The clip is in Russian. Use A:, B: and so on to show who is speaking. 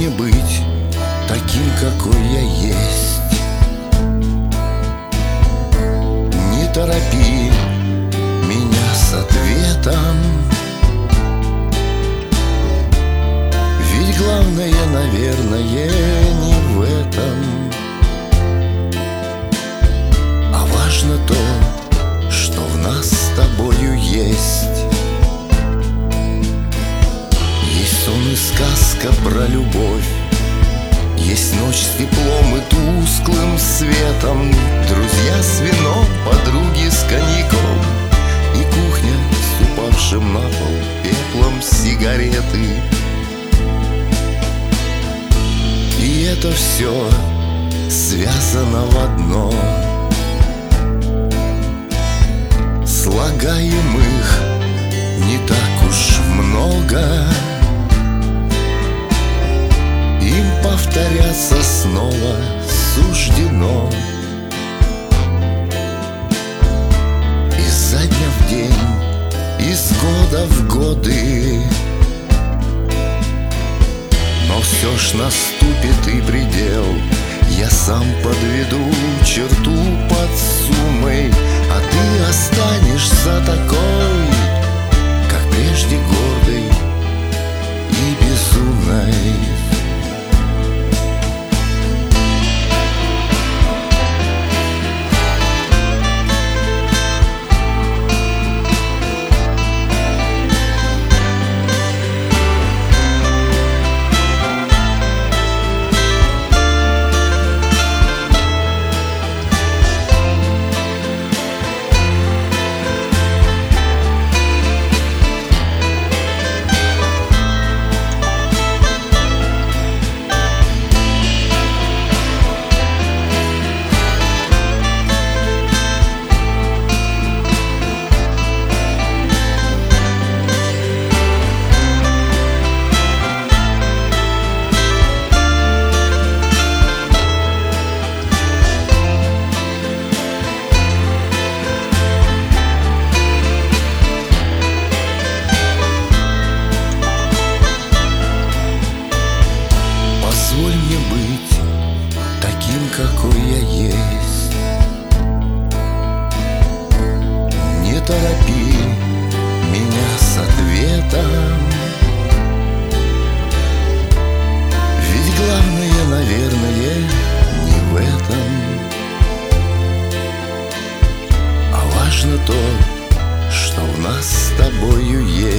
A: мне быть таким, какой я есть. Не торопи меня с ответом, ведь главное, наверное, не в этом, а важно то, что в нас с тобою есть. Есть сон и сказка про любовь, есть ночь с теплом и тусклым светом, друзья с вином, подруги с коньяком, и кухня с упавшим на пол пеплом сигареты. И это все связано в одно. Слагаемых не так уж много, им повторяться снова суждено. Изо дня в день, из года в годы, но все ж наступит и предел. Я сам подведу черту под суммой, а ты останешься такой, как прежде, гордой и безумной. Позволь мне быть таким, какой я есть. Не торопи меня с ответом, ведь главное, наверное, не в этом, а важно то, что в нас с тобою есть.